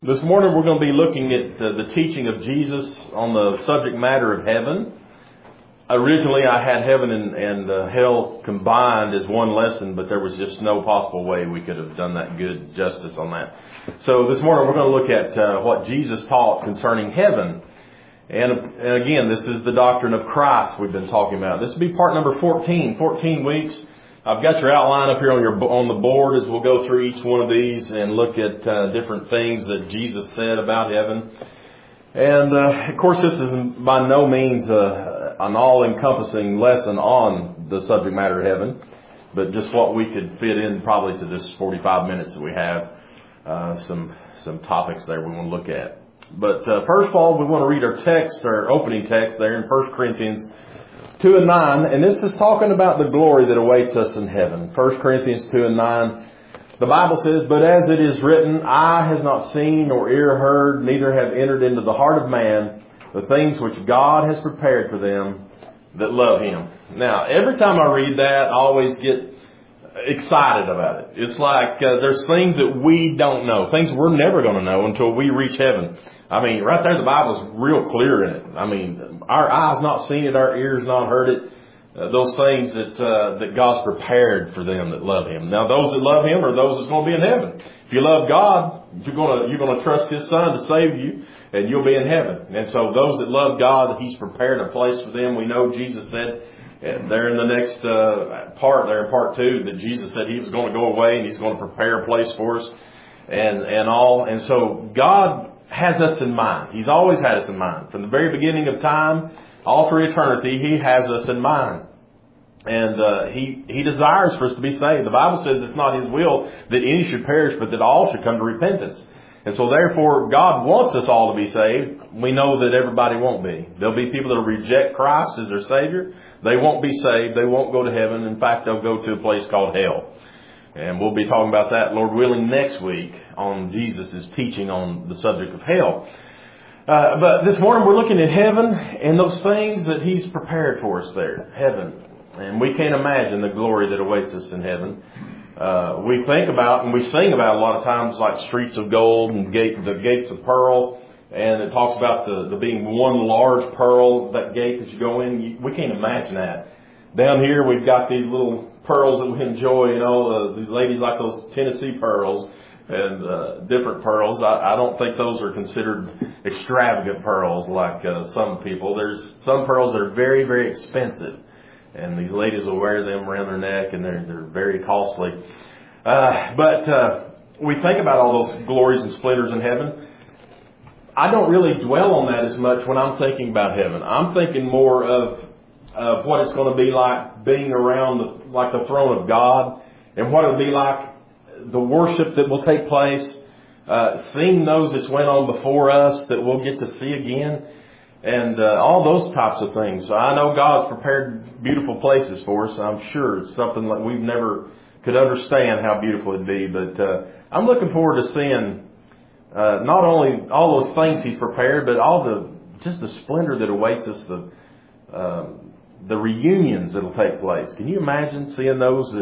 This morning we're going to be looking at the teaching of Jesus on the subject matter of heaven. Originally I had heaven and hell combined as one lesson, but there was just no possible way we could have done that good justice on that. So this morning we're going to look at what Jesus taught concerning heaven. And again, this is the doctrine of Christ we've been talking about. This will be part number 14 weeks. I've got your outline up here on the board as we'll go through each one of these and look at different things that Jesus said about heaven. And of course, this is by no means an all-encompassing lesson on the subject matter of heaven, but just what we could fit in probably to this 45 minutes that we have. Some topics there we want to look at. But first of all, we want to read our text, our opening text there in 1 Corinthians 2 and 9, and this is talking about the glory that awaits us in heaven. 1 Corinthians 2 and 9, the Bible says, "But as it is written, eye has not seen nor ear heard, neither have entered into the heart of man the things which God has prepared for them that love Him." Now, every time I read that, I always get excited about it. It's like there's things that we don't know, things we're never going to know until we reach heaven. I mean, right there, the Bible's real clear in it. I mean, our eyes not seen it, our ears not heard it. Those things that God's prepared for them that love Him. Now, those that love Him are those that's going to be in heaven. If you love God, you're going to trust His Son to save you, and you'll be in heaven. And so, those that love God, He's prepared a place for them. We know Jesus said there in the next part, there in part 2, that Jesus said He was going to go away and He's going to prepare a place for us, and all. And so, God has us in mind. He's always had us in mind. From the very beginning of time, all through eternity, He has us in mind. And He desires for us to be saved. The Bible says it's not His will that any should perish, but that all should come to repentance. And so therefore, God wants us all to be saved. We know that everybody won't be. There'll be people that will reject Christ as their Savior. They won't be saved. They won't go to heaven. In fact, they'll go to a place called hell. And we'll be talking about that, Lord willing, next week on Jesus' teaching on the subject of hell. But this morning we're looking at heaven and those things that He's prepared for us there, heaven. And we can't imagine the glory that awaits us in heaven. We think about and we sing about a lot of times like streets of gold and the gates of pearl. And it talks about the being one large pearl, that gate that you go in. We can't imagine that. Down here we've got these little pearls that we enjoy, these ladies like those Tennessee pearls and different pearls. I don't think those are considered extravagant pearls like some people. There's some pearls that are very, very expensive, and these ladies will wear them around their neck, and they're very costly. But we think about all those glories and splendors in heaven. I don't really dwell on that as much when I'm thinking about heaven. I'm thinking more of what it's going to be like being around the throne of God, and what it'll be like, the worship that will take place, seeing those that went on before us that we'll get to see again, and all those types of things. So I know God's prepared beautiful places for us. I'm sure it's something like we've never could understand how beautiful it'd be, but I'm looking forward to seeing not only all those things He's prepared, but just the splendor that awaits us, the reunions that'll take place. Can you imagine seeing those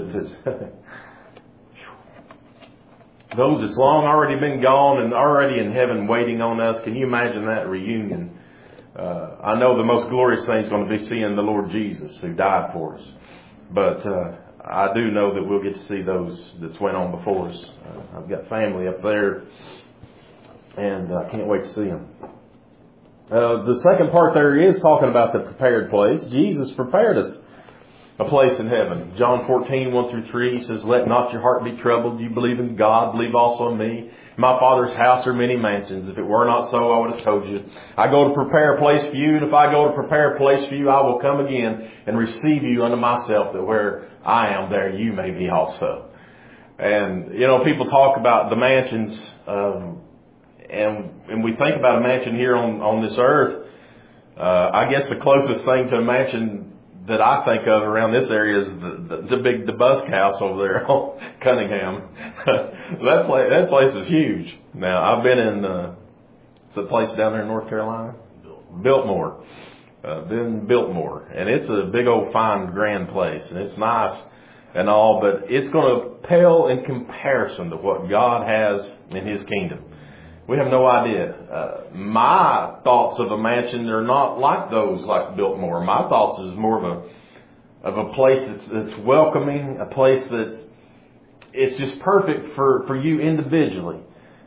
those that's long already been gone and already in heaven waiting on us? Can you imagine that reunion? I know the most glorious thing is going to be seeing the Lord Jesus who died for us. But I do know that we'll get to see those that's went on before us. I've got family up there, and I can't wait to see them. The second part there is talking about the prepared place. Jesus prepared us a place in heaven. John 14, 1 through 3, He says, "Let not your heart be troubled. You believe in God, believe also in me. In my Father's house are many mansions. If it were not so, I would have told you. I go to prepare a place for you, and if I go to prepare a place for you, I will come again and receive you unto myself, that where I am, there you may be also." And, people talk about the mansions, and we think about a mansion here on this earth. I guess the closest thing to a mansion that I think of around this area is the Busk House over there on Cunningham. That place is huge. Now, I've been in it's a place down there in North Carolina, Biltmore. Been Biltmore, and it's a big old fine grand place, and it's nice and all, but it's going to pale in comparison to what God has in His kingdom. We have no idea. My thoughts of a mansion are not like those like Biltmore. My thoughts is more of a place that's welcoming, a place that's it's just perfect for you individually.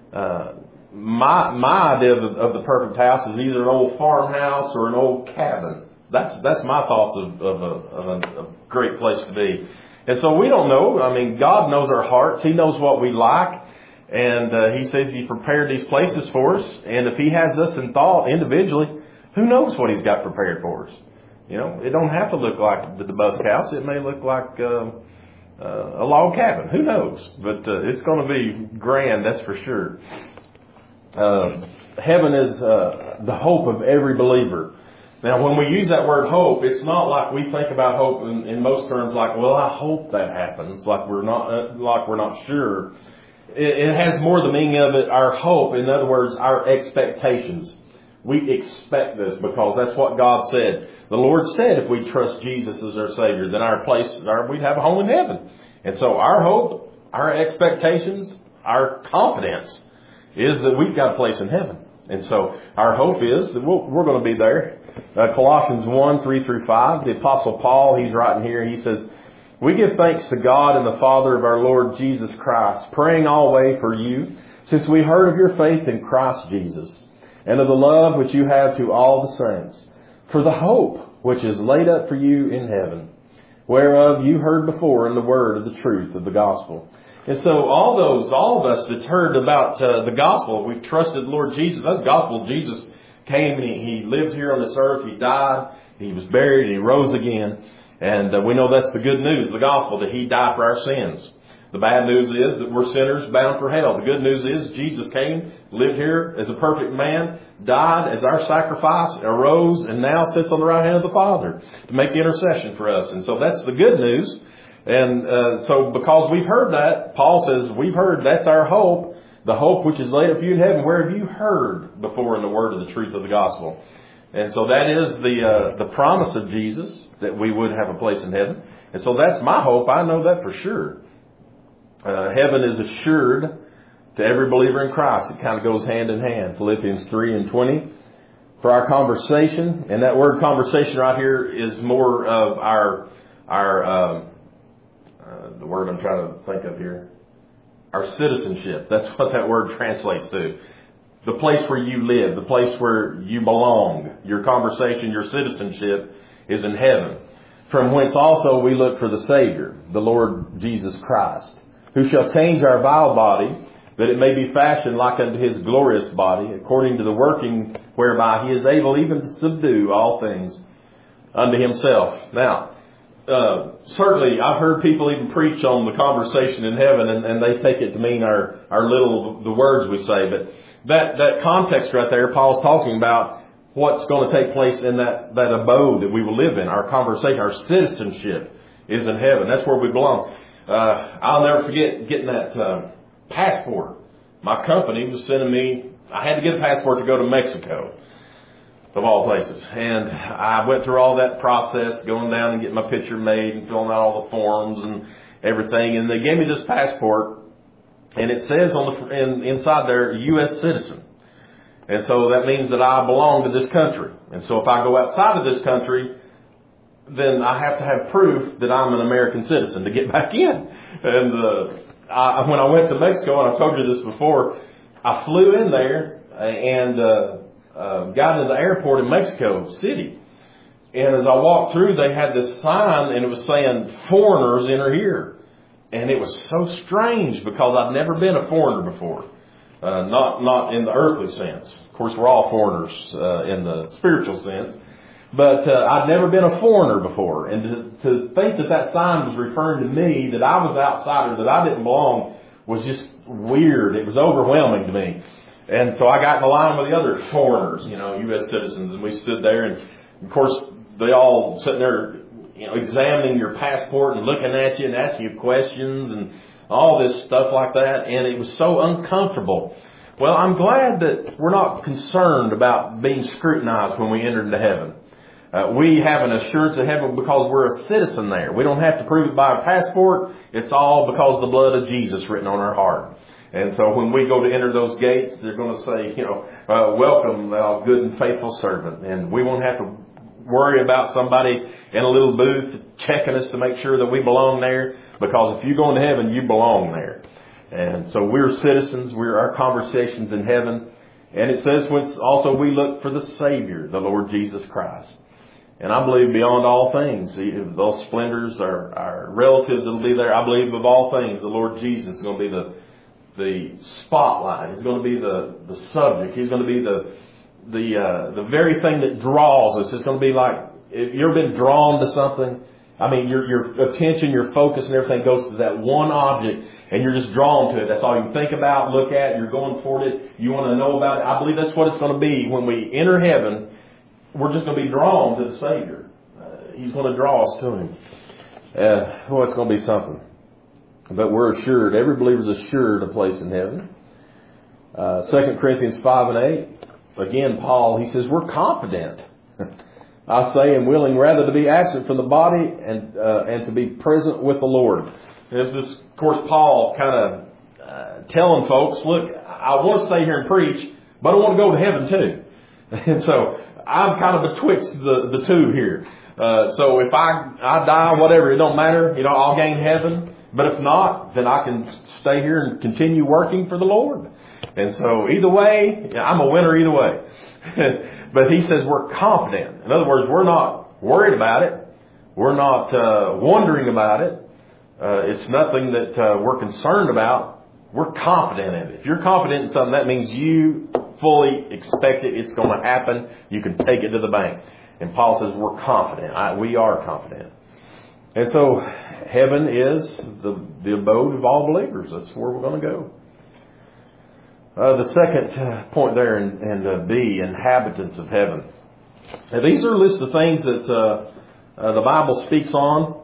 My idea of the perfect house is either an old farmhouse or an old cabin. That's my thoughts of a great place to be. And so we don't know. I mean, God knows our hearts. He knows what we like. And He says He prepared these places for us. And if He has us in thought individually, who knows what He's got prepared for us? You know, it don't have to look like the Busk House. It may look like a log cabin. Who knows? But it's going to be grand, that's for sure. Heaven is the hope of every believer. Now, when we use that word hope, it's not like we think about hope in most terms like, well, I hope that happens, like we're not sure. It has more the meaning of it, our hope, in other words, our expectations. We expect this because that's what God said. The Lord said if we trust Jesus as our Savior, then we'd have a home in heaven. And so our hope, our expectations, our confidence is that we've got a place in heaven. And so our hope is that we're going to be there. Colossians 1, 3 through 5, the Apostle Paul, he's writing here, he says, "We give thanks to God and the Father of our Lord Jesus Christ, praying always for you, since we heard of your faith in Christ Jesus, and of the love which you have to all the saints, for the hope which is laid up for you in heaven, whereof you heard before in the word of the truth of the gospel." And so all of us that's heard about the gospel, we've trusted Lord Jesus. That's the gospel. Jesus came and He lived here on this earth. He died. He was buried. And He rose again. And we know that's the good news, the gospel, that He died for our sins. The bad news is that we're sinners bound for hell. The good news is Jesus came, lived here as a perfect man, died as our sacrifice, arose, and now sits on the right hand of the Father to make the intercession for us. And so that's the good news. And so because we've heard that, Paul says, we've heard, that's our hope, the hope which is laid up for you in heaven. Where have you heard before in the word of the truth of the gospel? And so that is the promise of Jesus, that we would have a place in heaven. And so that's my hope. I know that for sure. Heaven is assured to every believer in Christ. It kind of goes hand in hand. Philippians 3 and 20. For our conversation, and that word conversation right here is more of our the word I'm trying to think of here, our citizenship. That's what that word translates to. The place where you live, the place where you belong, your conversation, your citizenship is in heaven. From whence also we look for the Savior, the Lord Jesus Christ, who shall change our vile body, that it may be fashioned like unto His glorious body, according to the working whereby He is able even to subdue all things unto Himself. Now, certainly I've heard people even preach on the conversation in heaven, and they take it to mean the words we say. But that context right there, Paul's talking about what's going to take place in that abode that we will live in. Our conversation, our citizenship is in heaven. That's where we belong. I'll never forget getting that passport. My company was sending me, I had to get a passport to go to Mexico, of all places. And I went through all that process, going down and getting my picture made and filling out all the forms and everything. And they gave me this passport, and it says inside there, U.S. citizen. And so that means that I belong to this country. And so if I go outside of this country, then I have to have proof that I'm an American citizen to get back in. And when I went to Mexico, and I've told you this before, I flew in there and got into the airport in Mexico City. And as I walked through, they had this sign, and it was saying, "Foreigners enter here." And it was so strange because I'd never been a foreigner before. Not in the earthly sense. Of course, we're all foreigners in the spiritual sense. But I'd never been a foreigner before. And to think that sign was referring to me, that I was outsider, that I didn't belong, was just weird. It was overwhelming to me. And so I got in the line with the other foreigners, U.S. citizens, and we stood there. And, of course, they all sitting there, examining your passport and looking at you and asking you questions and all this stuff like that. And it was so uncomfortable. Well, I'm glad that we're not concerned about being scrutinized when we enter into heaven. We have an assurance of heaven because we're a citizen there. We don't have to prove it by a passport. It's all because of the blood of Jesus written on our heart. And so when we go to enter those gates, they're going to say, welcome, thou good and faithful servant. And we won't have to worry about somebody in a little booth checking us to make sure that we belong there. Because if you go into heaven, you belong there. And so we're citizens. Our conversation's in heaven. And it says also we look for the Savior, the Lord Jesus Christ. And I believe beyond all things, those splendors, our relatives that will be there, I believe of all things, the Lord Jesus is going to be the spotlight. He's going to be the subject. He's going to be the very thing that draws us. It's going to be like, if you've ever been drawn to something, I mean, your attention, your focus and everything goes to that one object and you're just drawn to it. That's all you think about, look at, you're going toward it, you want to know about it. I believe that's what it's going to be when we enter heaven. We're just going to be drawn to the Savior. He's going to draw us to Him. It's going to be something. But we're assured, every believer is assured a place in heaven. 2 Corinthians 5 and 8, again, Paul, he says, we're confident. I say, and willing rather to be absent from the body and to be present with the Lord. And this, of course, Paul kind of telling folks, look, I want to stay here and preach, but I want to go to heaven too. And so I'm kind of betwixt the two here. So if I die, whatever, it don't matter. I'll gain heaven. But if not, then I can stay here and continue working for the Lord. And so either way, I'm a winner either way. But he says we're confident. In other words, we're not worried about it. We're not wondering about it. It's nothing that we're concerned about. We're confident in it. If you're confident in something, that means you fully expect it. It's going to happen. You can take it to the bank. And Paul says we're confident. We are confident. And so heaven is the abode of all believers. That's where we're going to go. The second point there in B, inhabitants of heaven. Now, these are a list of things that the Bible speaks on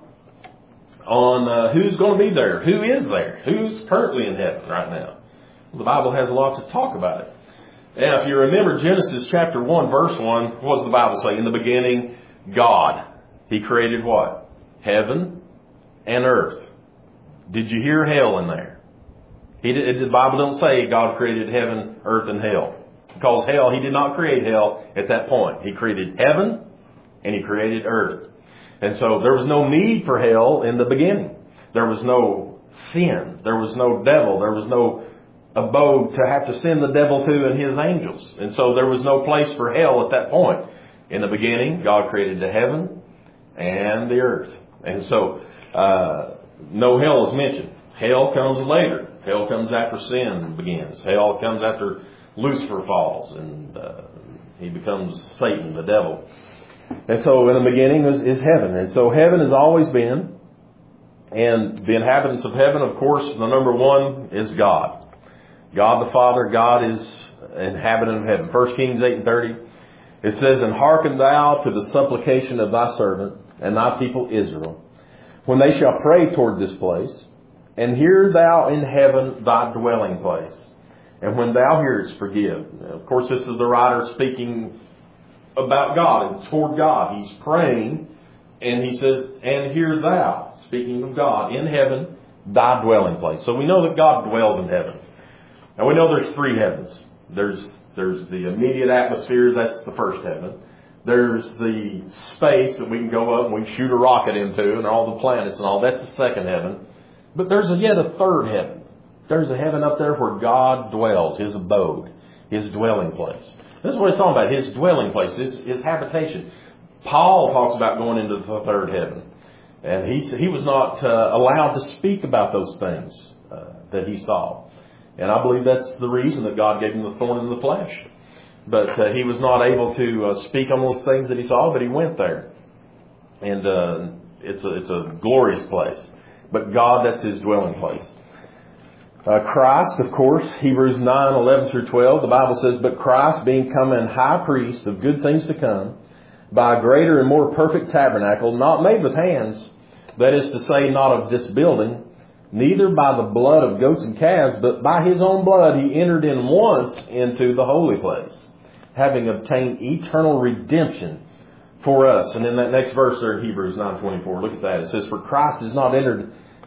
who's going to be there, who is there, who's currently in heaven right now. The Bible has a lot to talk about it. Now, if you remember Genesis chapter 1, verse 1, what does the Bible say? In the beginning, God. He created what? Heaven and earth. Did you hear hell in there? The Bible don't say God created heaven, earth, and hell. Because hell, He did not create hell at that point. He created heaven and He created earth. And so there was no need for hell in the beginning. There was no sin. There was no devil. There was no abode to have to send the devil to and his angels. And so there was no place for hell at that point. In the beginning, God created the heaven and the earth. And so no hell is mentioned. Hell comes later. Hell comes after sin begins. Hell comes after Lucifer falls and he becomes Satan, the devil. And so in the beginning is heaven. And so heaven has always been. And the inhabitants of heaven, of course, the number one is God. God the Father, God is inhabitant of heaven. 1 Kings 8 and 30. It says, and hearken thou to the supplication of thy servant and thy people Israel, when they shall pray toward this place, and hear thou in heaven thy dwelling place. And when thou hearest, forgive. Now, of course, this is the writer speaking about God and toward God. He's praying, and he says, and hear thou, speaking of God, in heaven, thy dwelling place. So we know that God dwells in heaven. Now we know there's three heavens. There's the immediate atmosphere, that's the first heaven. There's the space that we can go up and we can shoot a rocket into and all the planets and all. That's the second heaven. But there's yet a third heaven. There's a heaven up there where God dwells, His abode, His dwelling place. This is what he's talking about, His dwelling place, His habitation. Paul talks about going into the third heaven. And he was not allowed to speak about those things that he saw. And I believe that's the reason that God gave him the thorn in the flesh. But he was not able to speak on those things that he saw, but he went there. And it's a glorious place. But God, that's His dwelling place. Christ, of course, Hebrews 9, 11 through 12, the Bible says, but Christ being come in high priest of good things to come, by a greater and more perfect tabernacle, not made with hands, that is to say, not of this building, neither by the blood of goats and calves, but by His own blood He entered in once into the holy place, having obtained eternal redemption for us. And in that next verse there in Hebrews 9:24, look at that. It says, for Christ is not entered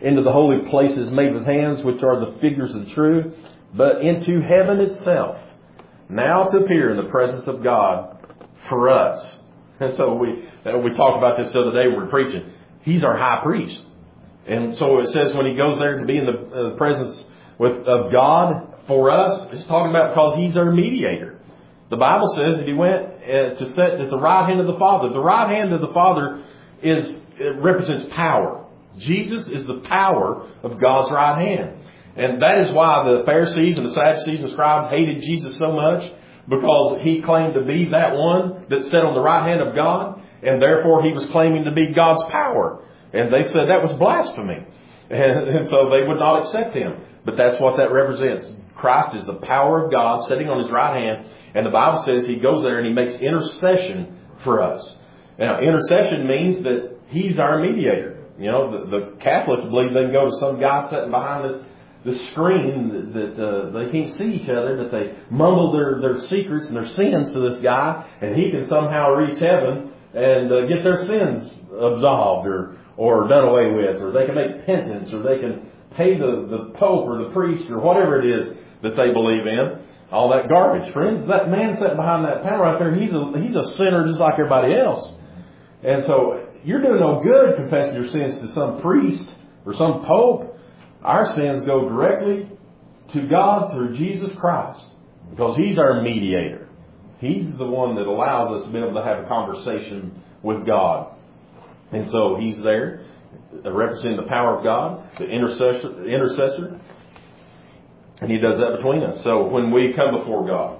into the holy places made with hands, which are the figures of the truth, but into heaven itself, now to appear in the presence of God for us. And so we talked about this the other day when we were preaching. He's our high priest. And so it says when he goes there to be in the presence of God for us, it's talking about because he's our mediator. The Bible says that he went to sit at the right hand of the Father. The right hand of the Father represents power. Jesus is the power of God's right hand. And that is why the Pharisees and the Sadducees and scribes hated Jesus so much, because he claimed to be that one that sat on the right hand of God, and therefore he was claiming to be God's power. And they said that was blasphemy. And so they would not accept him. But that's what that represents. Christ is the power of God sitting on his right hand. And the Bible says he goes there and he makes intercession for us. Now, intercession means that he's our mediator. You know, the Catholics believe they can go to some guy sitting behind the screen that they can't see each other, that they mumble their secrets and their sins to this guy, and he can somehow reach heaven and get their sins absolved or done away with, or they can make penance, or they can pay the Pope or the priest or whatever it is that they believe in. All that garbage. Friends, that man sitting behind that panel right there, he's a sinner just like everybody else. And so you're doing no good confessing your sins to some priest or some pope. Our sins go directly to God through Jesus Christ, because he's our mediator. He's the one that allows us to be able to have a conversation with God. And so he's there representing the power of God, the intercessor. And he does that between us. So when we come before God,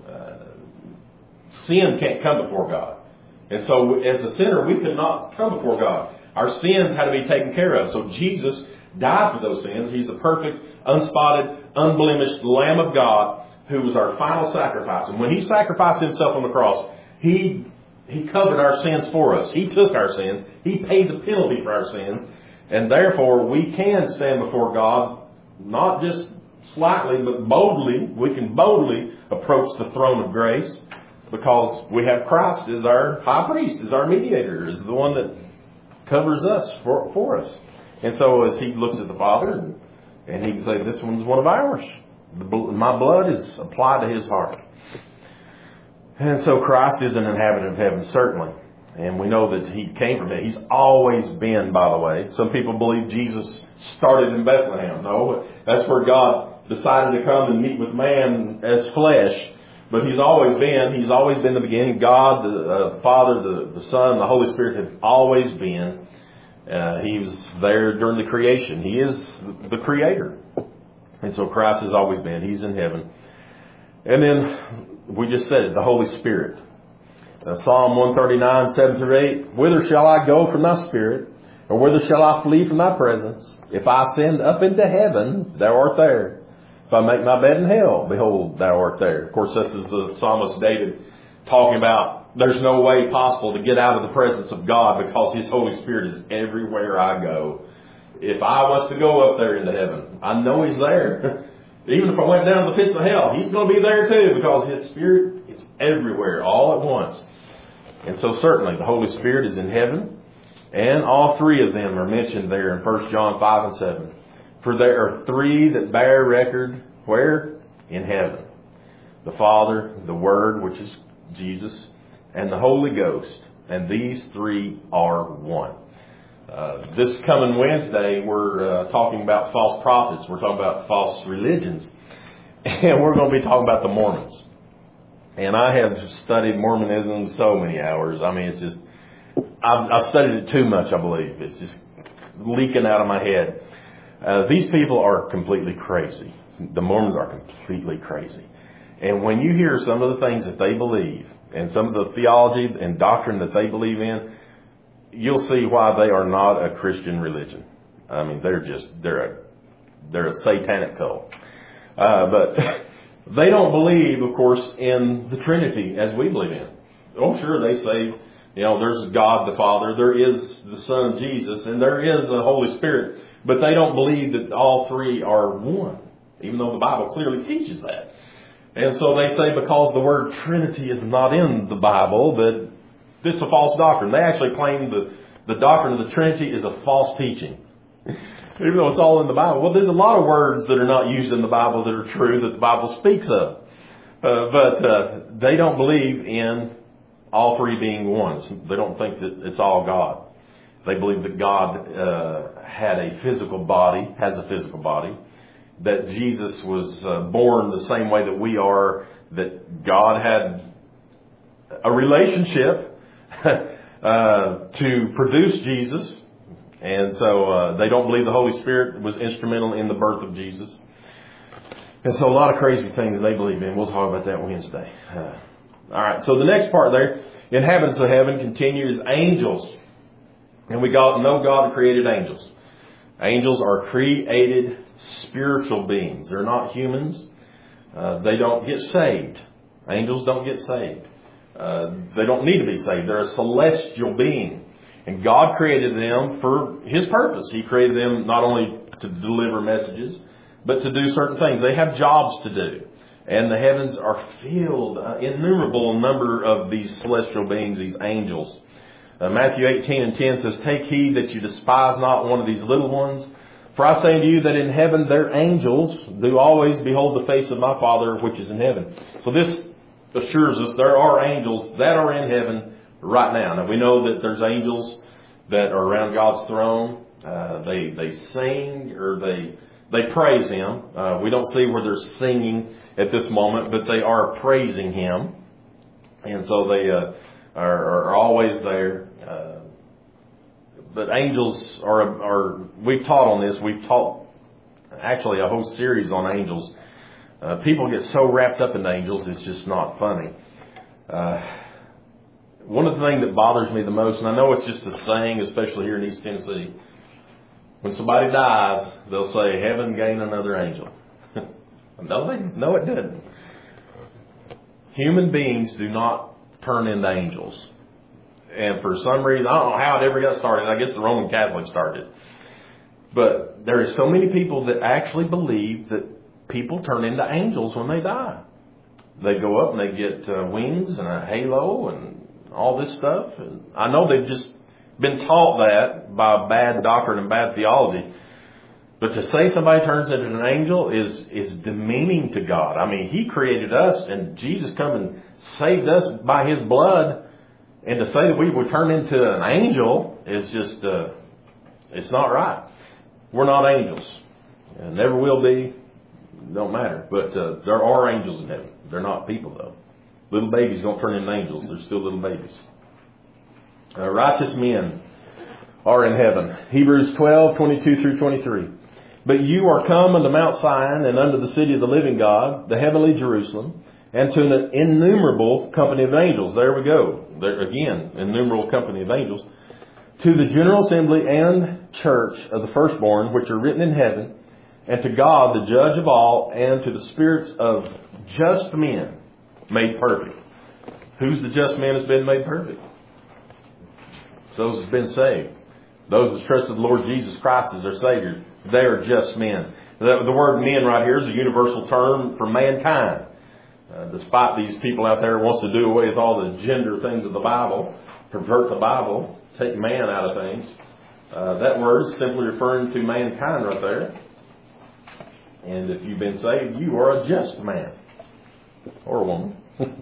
sin can't come before God. And so as a sinner, we could not come before God. Our sins had to be taken care of. So Jesus died for those sins. He's the perfect, unspotted, unblemished Lamb of God who was our final sacrifice. And when he sacrificed himself on the cross, he covered our sins for us. He took our sins. He paid the penalty for our sins. And therefore, we can stand before God, not just slightly, but boldly. We can boldly approach the throne of grace, because we have Christ as our high priest, as our mediator, as the one that covers us for us. And so as he looks at the Father, and he can say, this one's one of ours. My blood is applied to his heart. And so Christ is an inhabitant of heaven, certainly. And we know that he came from it. He's always been, by the way. Some people believe Jesus started in Bethlehem. No, that's where God decided to come and meet with man as flesh. But he's always been the beginning. God, the Father, the Son, the Holy Spirit have always been. He was there during the creation. He is the Creator. And so Christ has always been. He's in heaven. And then we just said it, the Holy Spirit. Psalm 139, 7 through 8. Whither shall I go from thy spirit? Or whither shall I flee from thy presence? If I ascend up into heaven, thou art there. If I make my bed in hell, behold, thou art there. Of course, this is the psalmist David talking about there's no way possible to get out of the presence of God, because his Holy Spirit is everywhere I go. If I was to go up there into heaven, I know he's there. Even if I went down to the pits of hell, he's going to be there too, because his Spirit is everywhere all at once. And so certainly the Holy Spirit is in heaven, and all three of them are mentioned there in 1 John 5 and 7. For there are three that bear record, where? In heaven. The Father, the Word, which is Jesus, and the Holy Ghost. And these three are one. This coming Wednesday, we're talking about false prophets. We're talking about false religions. And we're going to be talking about the Mormons. And I have studied Mormonism so many hours. I mean, it's just, I've studied it too much, I believe. It's just leaking out of my head. These people are completely crazy. The Mormons are completely crazy. And when you hear some of the things that they believe, and some of the theology and doctrine that they believe in, you'll see why they are not a Christian religion. I mean, they're a satanic cult. But they don't believe, of course, in the Trinity as we believe in. Oh, sure, they say, there's God the Father, there is the Son Jesus, and there is the Holy Spirit. But they don't believe that all three are one, even though the Bible clearly teaches that. And so they say because the word Trinity is not in the Bible, that it's a false doctrine. They actually claim the doctrine of the Trinity is a false teaching. Even though it's all in the Bible. Well, there's a lot of words that are not used in the Bible that are true that the Bible speaks of. But they don't believe in all three being one. They don't think that it's all God. They believe that God has a physical body, that Jesus was born the same way that we are, that God had a relationship to produce Jesus. And so they don't believe the Holy Spirit was instrumental in the birth of Jesus. And so a lot of crazy things they believe in. We'll talk about that Wednesday. All right, so the next part there, inhabitants of heaven, continues angels. And we know God created angels. Angels are created spiritual beings. They're not humans. They don't get saved. Angels don't get saved. They don't need to be saved. They're a celestial being. And God created them for His purpose. He created them not only to deliver messages, but to do certain things. They have jobs to do. And the heavens are filled, innumerable number of these celestial beings, these angels. Matthew 18:10 says, "Take heed that you despise not one of these little ones. For I say to you that in heaven their angels do always behold the face of my Father which is in heaven." So this assures us there are angels that are in heaven right now. Now we know that there's angels that are around God's throne. They sing or they praise Him. We don't see where they're singing at this moment, but they are praising Him. And so they are always there. But angels are, we've taught on this. We've taught actually a whole series on angels. People get so wrapped up in angels, it's just not funny. One of the things that bothers me the most, and I know it's just a saying, especially here in East Tennessee, when somebody dies, they'll say, "Heaven gained another angel." No, it didn't. Human beings do not turn into angels. And for some reason, I don't know how it ever got started. I guess the Roman Catholics started. But there are so many people that actually believe that people turn into angels when they die. They go up and they get wings and a halo and all this stuff. And I know they've just been taught that by bad doctrine and bad theology. But to say somebody turns into an angel is demeaning to God. I mean, He created us and Jesus come and saved us by His blood. And to say that we would turn into an angel is just, it's not right. We're not angels. And never will be. Don't matter. But there are angels in heaven. They're not people, though. Little babies don't turn into angels. They're still little babies. Righteous men are in heaven. Hebrews 12:22 through 23. "But you are come unto Mount Zion and unto the city of the living God, the heavenly Jerusalem, and to an innumerable company of angels." There we go. There again, innumerable company of angels. "To the general assembly and church of the firstborn, which are written in heaven, and to God, the judge of all, and to the spirits of just men made perfect." Who's the just man that's been made perfect? Those that's been saved. Those that trusted the Lord Jesus Christ as their Savior. They are just men. The word men right here is a universal term for mankind. Despite these people out there who wants to do away with all the gender things of the Bible, pervert the Bible, take man out of things. That word is simply referring to mankind right there. And if you've been saved, you are a just man. Or a woman.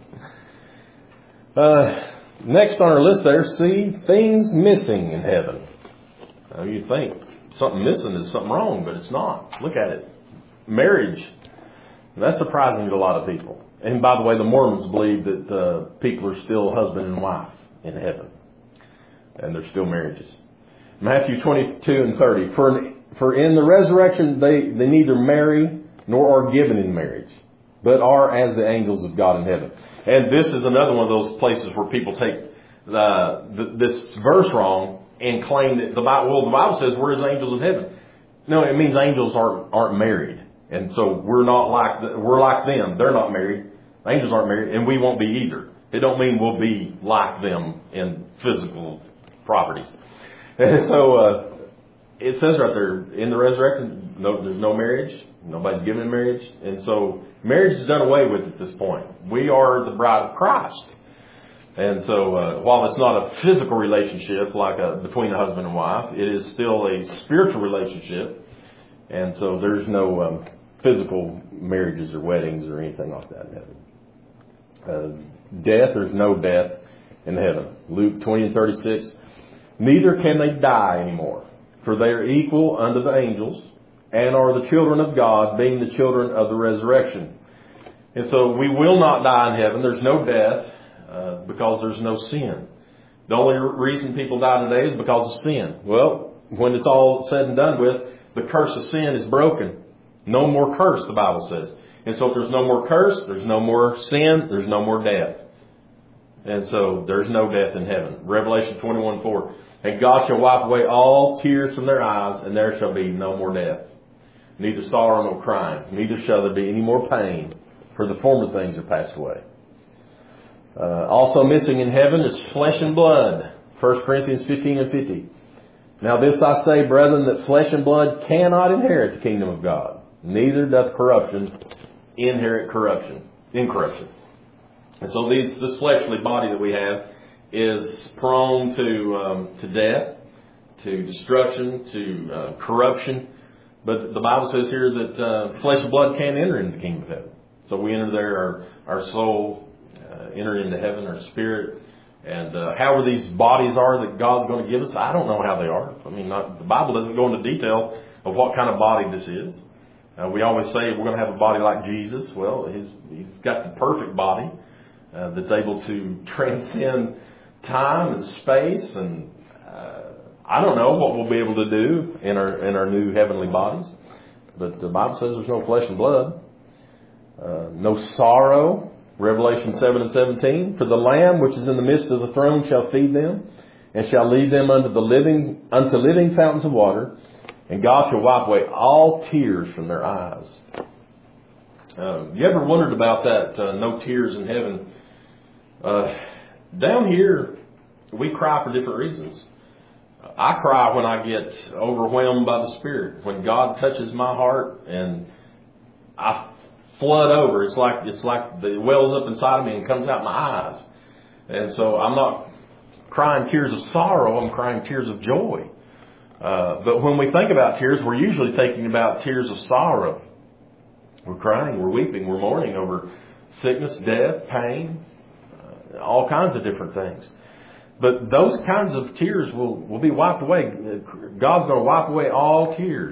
Next on our list there, see things missing in heaven. Now you think something missing is something wrong, but it's not. Look at it. Marriage. That's surprising to a lot of people. And by the way, the Mormons believe that people are still husband and wife in heaven. And they're still marriages. Matthew 22:30. For in the resurrection they neither marry nor are given in marriage, but are as the angels of God in heaven. And this is another one of those places where people take this verse wrong and claim that the Bible says we're as angels in heaven. No, it means angels aren't married. And so we're like them. They're not married. Angels aren't married, and we won't be either. It don't mean we'll be like them in physical properties. And so it says right there, in the resurrection, there's no marriage. Nobody's given in marriage. And so marriage is done away with at this point. We are the bride of Christ. And so while it's not a physical relationship like between a husband and wife, it is still a spiritual relationship. And so there's no physical marriages or weddings or anything like that in heaven. Death, there's no death in heaven. Luke 20:36, neither can they die anymore, for they are equal unto the angels, and are the children of God, being the children of the resurrection. And so we will not die in heaven. There's no death because there's no sin. The only reason people die today is because of sin. Well, when it's all said and done with, the curse of sin is broken. No more curse, the Bible says. And so if there's no more curse, there's no more sin, there's no more death. And so there's no death in heaven. Revelation 21:4. And God shall wipe away all tears from their eyes, and there shall be no more death. Neither sorrow nor crying, neither shall there be any more pain, for the former things are passed away. Also missing in heaven is flesh and blood. 1 Corinthians 15:50. Now this I say, brethren, that flesh and blood cannot inherit the kingdom of God. Neither doth corruption inherit incorruption. And so this fleshly body that we have is prone to death, to destruction, to corruption. But the Bible says here that flesh and blood can't enter into the kingdom of heaven. So we enter there, our soul enter into heaven, our spirit. And however these bodies are that God's going to give us, I don't know how they are. I mean, the Bible doesn't go into detail of what kind of body this is. We always say we're going to have a body like Jesus. Well, he's got the perfect body that's able to transcend time and space. And I don't know what we'll be able to do in our new heavenly bodies. But the Bible says there's no flesh and blood. No sorrow. Revelation 7:17. For the Lamb which is in the midst of the throne shall feed them, and shall lead them unto living fountains of water, and God shall wipe away all tears from their eyes. You ever wondered about that? No tears in heaven. Down here, we cry for different reasons. I cry when I get overwhelmed by the Spirit. When God touches my heart and I flood over. It's like it wells up inside of me and comes out my eyes. And so I'm not crying tears of sorrow. I'm crying tears of joy. But when we think about tears, we're usually thinking about tears of sorrow. We're crying, we're weeping, we're mourning over sickness, death, pain, all kinds of different things. But those kinds of tears will be wiped away. God's going to wipe away all tears.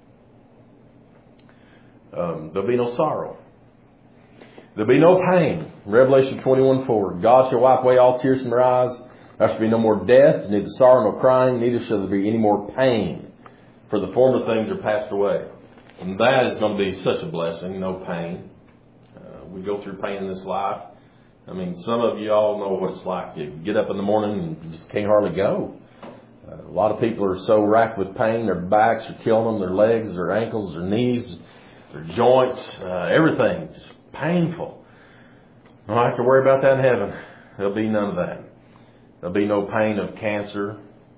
There'll be no sorrow. There'll be no pain. Revelation 21:4. God shall wipe away all tears from their eyes. There shall be no more death, neither sorrow nor crying, neither shall there be any more pain. For the former things are passed away. And that is going to be such a blessing, no pain. We go through pain in this life. I mean, some of you all know what it's like. You get up in the morning and just can't hardly go. A lot of people are so racked with pain. Their backs are killing them, their legs, their ankles, their knees, their joints, everything, just painful. I don't have to worry about that in heaven. There'll be none of that. There'll be no pain of cancer.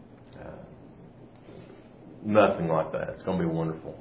Nothing like that. It's going to be wonderful.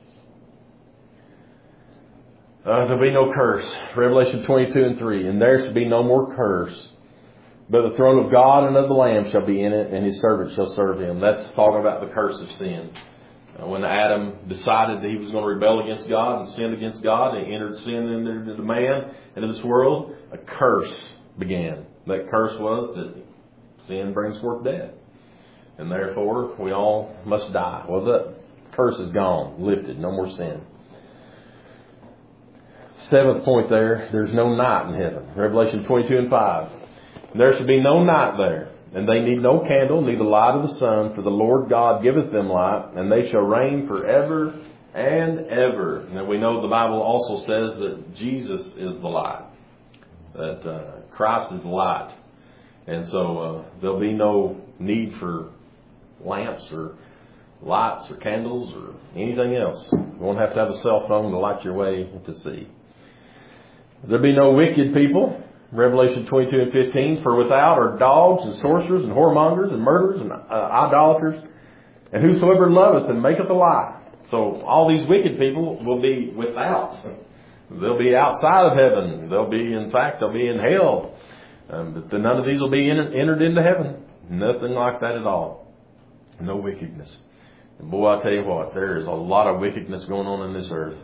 There'll be no curse. Revelation 22:3. And there shall be no more curse, but the throne of God and of the Lamb shall be in it, and his servants shall serve him. That's talking about the curse of sin. When Adam decided that he was going to rebel against God and sin against God and entered sin into the man, into this world, a curse began. That curse was that sin brings forth death. And therefore, we all must die. Well, the curse is gone, lifted, no more sin. Seventh point there's no night in heaven. Revelation 22:5. There shall be no night there. And they need no candle, neither light of the sun, for the Lord God giveth them light, and they shall reign forever and ever. And we know the Bible also says that Jesus is the light, that Christ is the light. And so there'll be no need for lamps or lights or candles or anything else. You won't have to have a cell phone to light your way to see. There'll be no wicked people. Revelation 22:15, for without are dogs and sorcerers and whoremongers and murderers and idolaters, and whosoever loveth and maketh a lie. So all these wicked people will be without. They'll be outside of heaven. They'll be in hell. But none of these will be entered into heaven. Nothing like that at all. No wickedness. And boy, I tell you what, there is a lot of wickedness going on in this earth.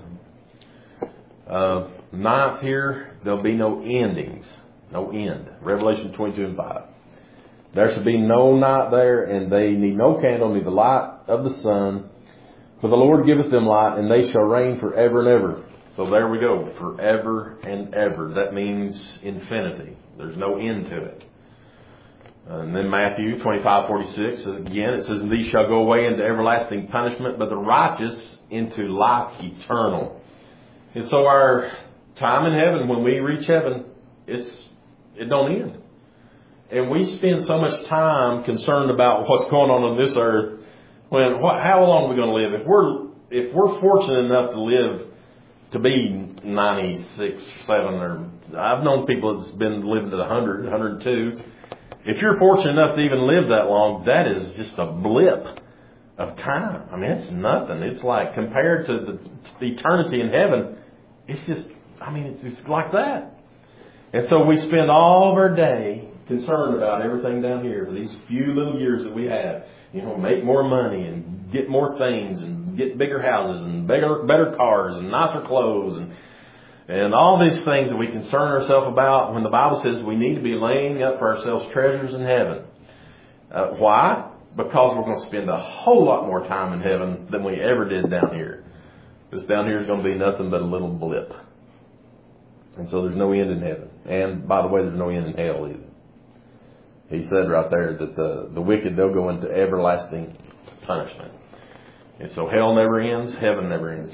Ninth here, there'll be no endings. No end. Revelation 22:5. There shall be no night there, and they need no candle, neither light of the sun. For the Lord giveth them light, and they shall reign forever and ever. So there we go. Forever and ever. That means infinity. There's no end to it. And then Matthew 25:46 says again, it says, and these shall go away into everlasting punishment, but the righteous into life eternal. And so our time in heaven, when we reach heaven, it don't end. And we spend so much time concerned about what's going on this earth. How long are we going to live? If we're fortunate enough to live to be 96, 7, or I've known people that's been living to 100, 102. If you're fortunate enough to even live that long, that is just a blip of time. I mean, it's nothing. It's like compared to the eternity in heaven, it's just like that. And so we spend all of our day concerned about everything down here for these few little years that we have. Make more money and get more things and get bigger houses and better cars and nicer clothes and all these things that we concern ourselves about when the Bible says we need to be laying up for ourselves treasures in heaven. Why? Because we're going to spend a whole lot more time in heaven than we ever did down here. This down here is going to be nothing but a little blip. And so there's no end in heaven. And by the way, there's no end in hell either. He said right there that the wicked, they'll go into everlasting punishment. And so hell never ends, heaven never ends.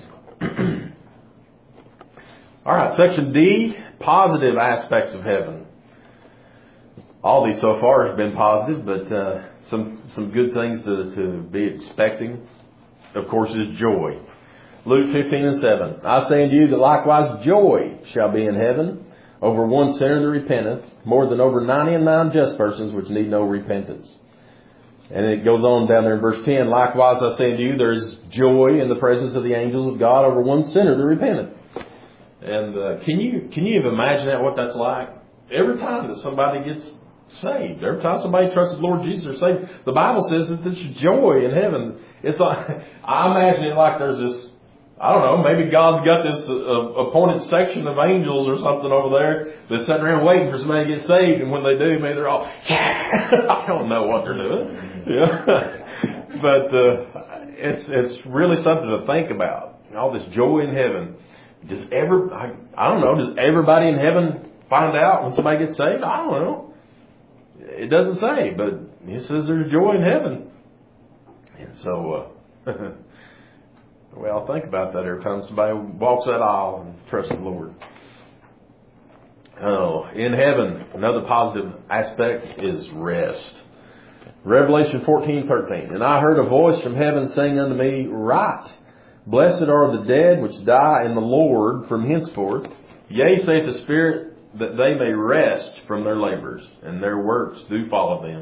All right, section D, positive aspects of heaven. All these so far has been positive, but some good things to be expecting, of course, is joy. Luke 15:7. I say unto you that likewise joy shall be in heaven over one sinner that repenteth, more than over 99 just persons which need no repentance. And it goes on down there in verse 10. Likewise I say unto you, there is joy in the presence of the angels of God over one sinner that repenteth. And can you even imagine what that's like? Every time that somebody gets saved, every time somebody trusts the Lord Jesus or saved, the Bible says that there's joy in heaven. It's like, I imagine it like there's this, I don't know, maybe God's got this appointed section of angels or something over there that's sitting around waiting for somebody to get saved, and when they do, maybe they're all, yeah, I don't know what they're doing. Yeah. But it's really something to think about. All this joy in heaven. Does everybody in heaven find out when somebody gets saved? I don't know. It doesn't say, but it says there's joy in heaven. And so, well, think about that every time somebody walks that aisle and trusts the Lord. Oh, in heaven, another positive aspect is rest. Revelation 14:13. And I heard a voice from heaven saying unto me, Write, blessed are the dead which die in the Lord from henceforth. Yea, saith the Spirit, that they may rest from their labors, and their works do follow them.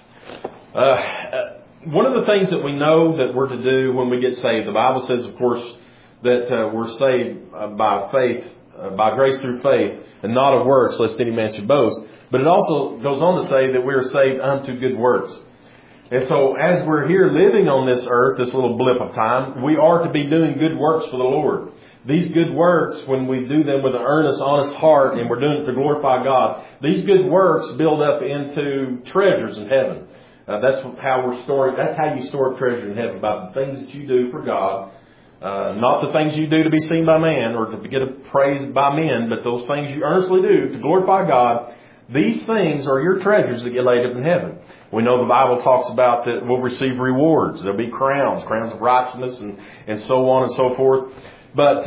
One of the things that we know that we're to do when we get saved, the Bible says, of course, that we're saved by faith, by grace through faith, and not of works, lest any man should boast. But it also goes on to say that we are saved unto good works. And so as we're here living on this earth, this little blip of time, we are to be doing good works for the Lord. These good works, when we do them with an earnest, honest heart, and we're doing it to glorify God, these good works build up into treasures in heaven. That's how we're storing. That's how you store treasure in heaven, by the things that you do for God, not the things you do to be seen by man or to get praised by men, but those things you earnestly do to glorify God. These things are your treasures that get laid up in heaven. We know the Bible talks about that we'll receive rewards. There'll be crowns of righteousness, and so on and so forth. But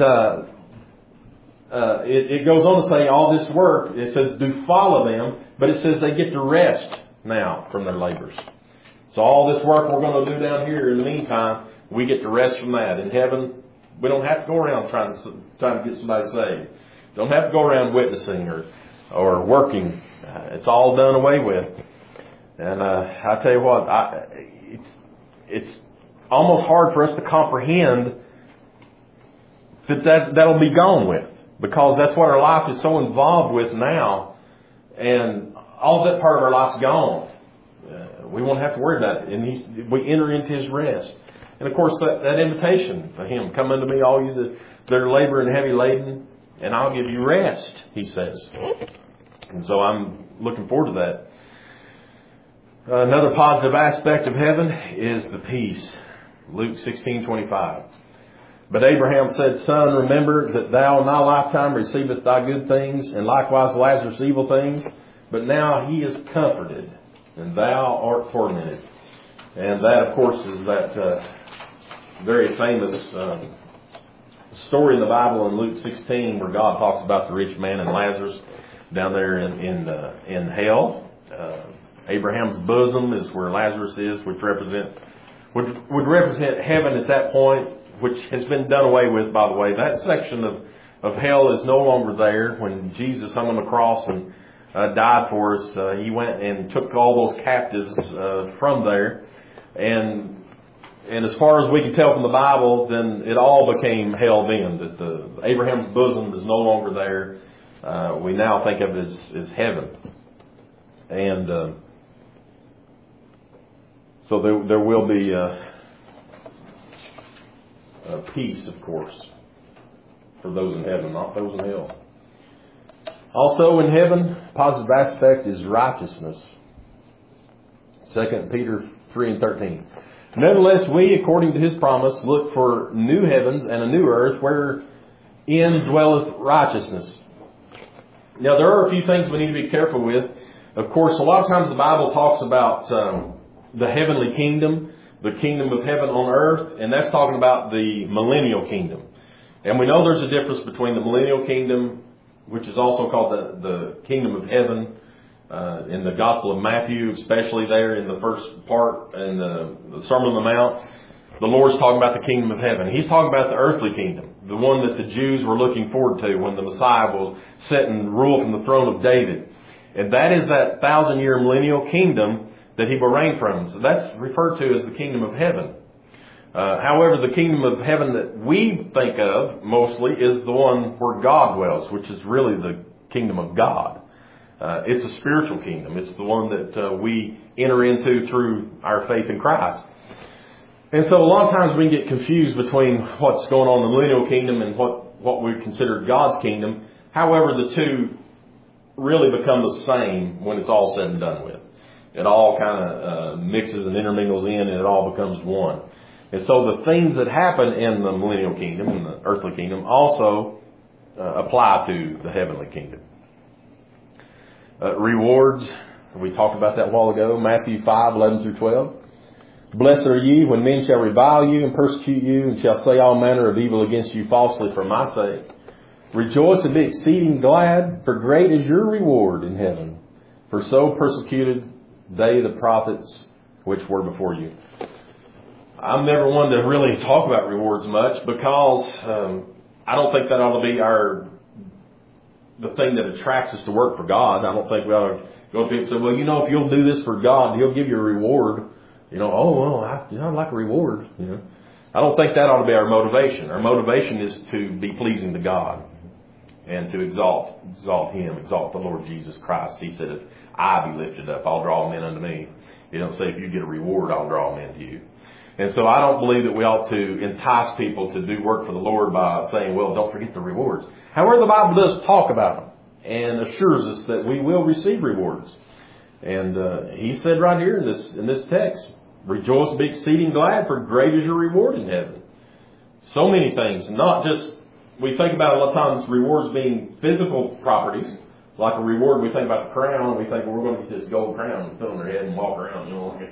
it goes on to say all this work, it says do follow them, but it says they get to rest now from their labors. So all this work we're going to do down here in the meantime, we get to rest from that. In heaven, we don't have to go around trying to get somebody saved. Don't have to go around witnessing or working. It's all done away with. And I tell you what, it's almost hard for us to comprehend that'll be gone with, because that's what our life is so involved with now. And all that part of our life's gone. We won't have to worry about it. And we enter into His rest. And of course, that invitation for Him, come unto me, all you that are laboring and heavy laden, and I'll give you rest, He says. And so I'm looking forward to that. Another positive aspect of heaven is the peace. Luke 16:25. But Abraham said, Son, remember that thou in thy lifetime receivest thy good things, and likewise Lazarus evil things. But now he is comforted, and thou art tormented. And that, of course, is that very famous story in the Bible in Luke 16 where God talks about the rich man and Lazarus down there in hell. Abraham's bosom is where Lazarus is, which would represent heaven at that point, which has been done away with, by the way. That section of hell is no longer there. When Jesus hung on the cross and died for us, He went and took all those captives from there. And as far as we can tell from the Bible, then it all became hell then. That Abraham's bosom is no longer there. We now think of it as heaven. And so there will be peace, of course, for those in heaven, not those in hell. Also in heaven, positive aspect is righteousness. 2 Peter 3:13. Nevertheless, we, according to His promise, look for new heavens and a new earth wherein dwelleth righteousness. Now, there are a few things we need to be careful with. Of course, a lot of times the Bible talks about the heavenly kingdom, the kingdom of heaven on earth, and that's talking about the millennial kingdom. And we know there's a difference between the millennial kingdom, which is also called the kingdom of heaven, in the Gospel of Matthew, especially there in the first part in the Sermon on the Mount. The Lord's talking about the kingdom of heaven. He's talking about the earthly kingdom, the one that the Jews were looking forward to when the Messiah will sit and rule from the throne of David. And that is that 1,000-year millennial kingdom that He will reign from. So that's referred to as the kingdom of heaven. However, the kingdom of heaven that we think of mostly is the one where God dwells, which is really the kingdom of God. It's a spiritual kingdom. It's the one that we enter into through our faith in Christ. And so a lot of times we can get confused between what's going on in the millennial kingdom and what we consider God's kingdom. However, the two really become the same when it's all said and done with. It all kind of mixes and intermingles in, and it all becomes one. And so the things that happen in the millennial kingdom and the earthly kingdom also apply to the heavenly kingdom. Rewards, we talked about that a while ago, Matthew 5:11-12. Blessed are ye when men shall revile you and persecute you, and shall say all manner of evil against you falsely for my sake. Rejoice and be exceeding glad, for great is your reward in heaven. For so persecuted they the prophets which were before you. I'm never one to really talk about rewards much, because I don't think that ought to be the thing that attracts us to work for God. I don't think we ought to go to people and say, well, if you'll do this for God, He'll give you a reward. I'd like a reward. I don't think that ought to be our motivation. Our motivation is to be pleasing to God and to exalt Him, exalt the Lord Jesus Christ. He said, if I be lifted up, I'll draw men unto me. He don't say, if you get a reward, I'll draw men to you. And so I don't believe that we ought to entice people to do work for the Lord by saying, well, don't forget the rewards. However, the Bible does talk about them and assures us that we will receive rewards. And He said right here in this text, rejoice and be exceeding glad, for great is your reward in heaven. So many things, not just, we think about a lot of times rewards being physical properties. Like a reward, we think about the crown, and we think, well, we're going to get this gold crown and put on their head and walk around,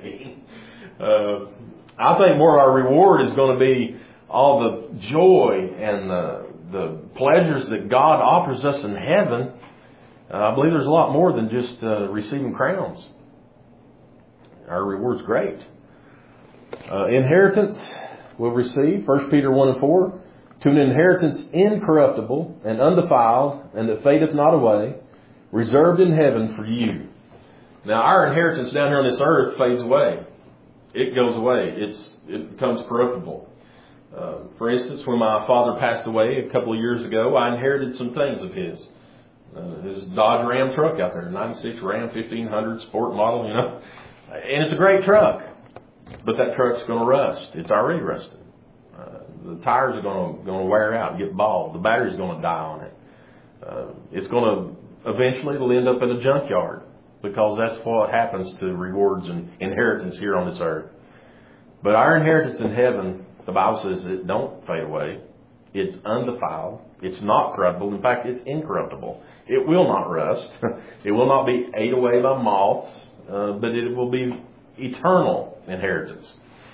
I think more of our reward is going to be all the joy and the pleasures that God offers us in heaven. I believe there's a lot more than just receiving crowns. Our reward's great. Inheritance we'll receive, 1 Peter 1:4, to an inheritance incorruptible and undefiled, and that fadeth not away, reserved in heaven for you. Now, our inheritance down here on this earth fades away. It goes away. It becomes corruptible. For instance, when my father passed away a couple of years ago, I inherited some things of his. his Dodge Ram truck out there, 96 Ram 1500 sport model, you know. And it's a great truck. But that truck's going to rust. It's already rusted. The tires are going to wear out and get bald. The battery's going to die on it. It's going to eventually it'll end up in a junkyard, because that's what happens to rewards and inheritance here on this earth. But our inheritance in heaven, the Bible says, it don't fade away. It's undefiled. It's not corruptible. In fact, it's incorruptible. It will not rust. It will not be ate away by moths, but it will be eternal inheritance.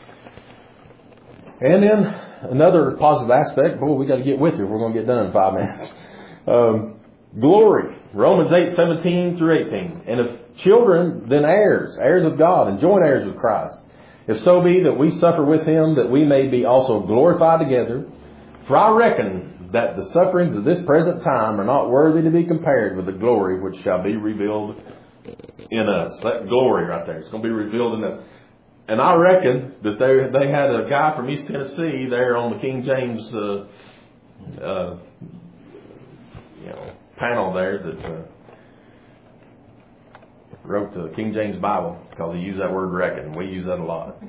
And then another positive aspect, boy, we got to get with it. We're going to get done in 5 minutes. Glory. Romans 8:17 through 18. And if children, then heirs, heirs of God, and joint heirs with Christ. If so be that we suffer with him, that we may be also glorified together. For I reckon that the sufferings of this present time are not worthy to be compared with the glory which shall be revealed in us. That glory right there. It's going to be revealed in us. And I reckon that they had a guy from East Tennessee there on the King James panel there that wrote the King James Bible, because he used that word reckon. We use that a lot.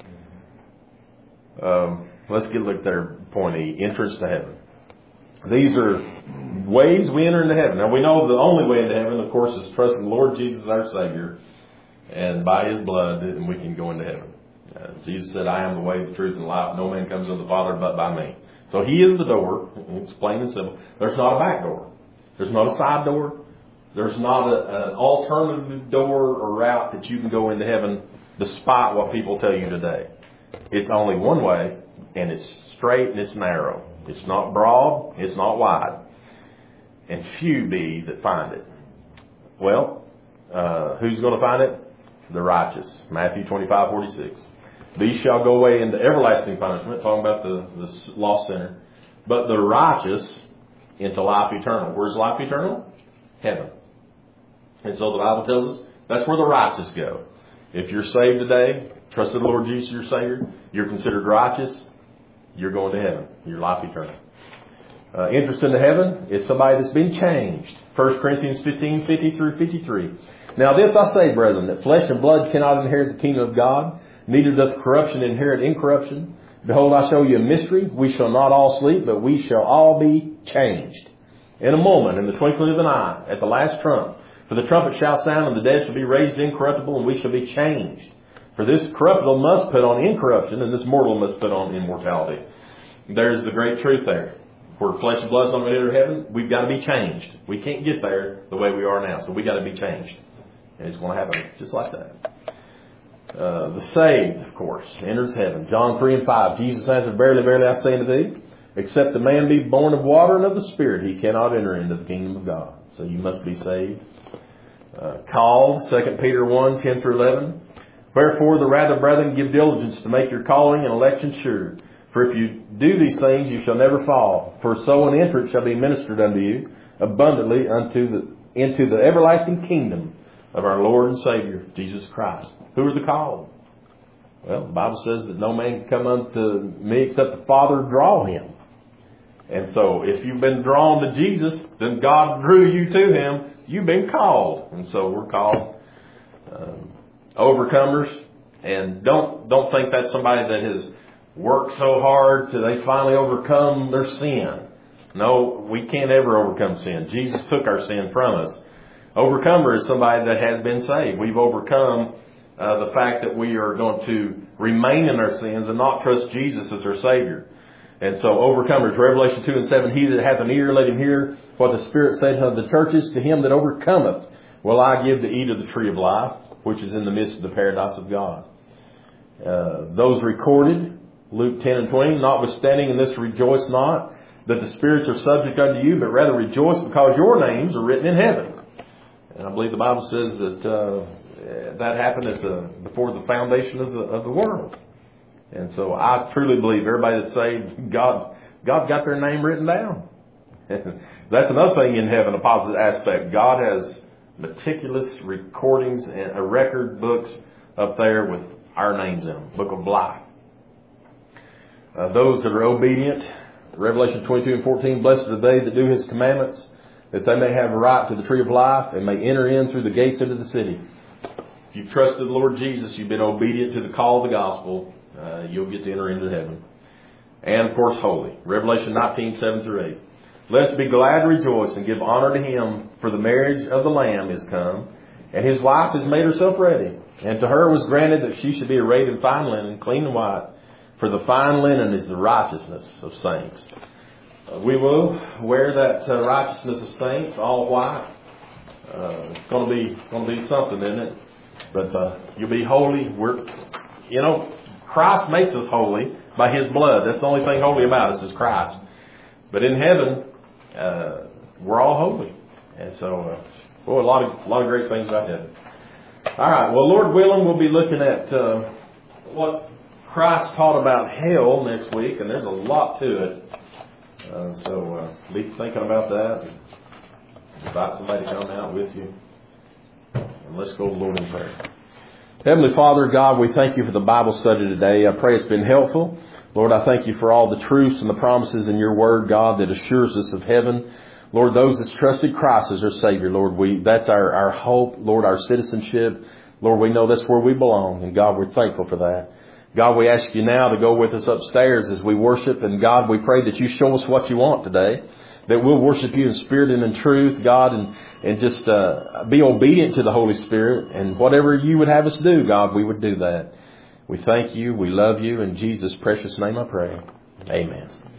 Let's get a look at their point E, entrance to heaven. These are ways we enter into heaven. Now we know the only way into heaven, of course, is trusting the Lord Jesus our Savior, and by His blood, and we can go into heaven. Jesus said, I am the way, the truth, and the life. No man comes to the Father but by me. So He is the door. It's plain and simple. There's not a back door. There's not a side door. There's not an alternative door or route that you can go into heaven, despite what people tell you today. It's only one way, and it's straight and it's narrow. It's not broad. It's not wide. And few be that find it. Well, who's going to find it? The righteous. Matthew 25:46. These shall go away into everlasting punishment, talking about the lost sinner. But the righteous into life eternal. Where's life eternal? Heaven. And so the Bible tells us that's where the righteous go. If you're saved today, trusted the Lord Jesus your Savior, you're considered righteous, you're going to heaven. Your life eternal. Interest into heaven is somebody that's been changed. 1 Corinthians 15:50 through 53. Now this I say, brethren, that flesh and blood cannot inherit the kingdom of God, neither doth corruption inherit incorruption. Behold, I show you a mystery. We shall not all sleep, but we shall all be changed. In a moment, in the twinkling of an eye, at the last trump. For the trumpet shall sound, and the dead shall be raised incorruptible, and we shall be changed. For this corruptible must put on incorruption, and this mortal must put on immortality. There's the great truth there. Where flesh and blood's not going to enter heaven, we've got to be changed. We can't get there the way we are now, so we've got to be changed. And it's going to happen just like that. The saved, of course, enters heaven. John 3:5. Jesus answered, Verily, verily, I say unto thee, except a man be born of water and of the Spirit, he cannot enter into the kingdom of God. So you must be saved. Called, 2 Peter 1:10 through 11. Wherefore, the rather, brethren, give diligence to make your calling and election sure. For if you do these things, you shall never fall. For so an entrance shall be ministered unto you abundantly into the everlasting kingdom of our Lord and Savior, Jesus Christ. Who are the called? Well, the Bible says that no man can come unto me except the Father draw him. And so if you've been drawn to Jesus, then God drew you to Him. You've been called. And so we're called overcomers. And don't think that's somebody that has worked so hard till they finally overcome their sin. No, we can't ever overcome sin. Jesus took our sin from us. Overcomer is somebody that has been saved. We've overcome the fact that we are going to remain in our sins and not trust Jesus as our Savior. And so overcomers, Revelation 2:7, he that hath an ear, let him hear what the Spirit saith unto the churches. To him that overcometh will I give to eat of the tree of life, which is in the midst of the paradise of God. Those recorded, Luke 10:20, notwithstanding in this rejoice not, that the spirits are subject unto you, but rather rejoice because your names are written in heaven. And I believe the Bible says that that happened before the foundation of the world. And so I truly believe everybody that's saved, God got their name written down. That's another thing in heaven, a positive aspect. God has meticulous recordings and record books up there with our names in them, book of life. Those that are obedient, Revelation 22:14, blessed are they that do His commandments, that they may have a right to the tree of life and may enter in through the gates into the city. If you've trusted the Lord Jesus, you've been obedient to the call of the gospel, you'll get to enter into heaven. And, of course, holy. Revelation 19, 7 through 8. Let us be glad and rejoice and give honor to Him, for the marriage of the Lamb is come, and His wife has made herself ready. And to her was granted that she should be arrayed in fine linen, clean and white, for the fine linen is the righteousness of saints. We will wear that righteousness of saints, all white. It's going to be something, isn't it? But you'll be holy. Christ makes us holy by His blood. That's the only thing holy about us is Christ. But in heaven, we're all holy, and so a lot of great things about heaven. All right. Well, Lord willing, we'll be looking at what Christ taught about hell next week, and there's a lot to it. So be thinking about that. Invite somebody to come out with you. And let's go to the Lord in prayer. Heavenly Father, God, we thank you for the Bible study today. I pray it's been helpful. Lord, I thank you for all the truths and the promises in your word, God, that assures us of heaven. Lord, those that trusted Christ as our Savior, Lord, that's our hope, Lord, our citizenship. Lord, we know that's where we belong, and God, we're thankful for that. God, we ask you now to go with us upstairs as we worship, and God, we pray that you show us what you want today, that we'll worship you in spirit and in truth, God, and just be obedient to the Holy Spirit, and whatever you would have us do, God, we would do that. We thank you, we love you, in Jesus' precious name I pray. Amen.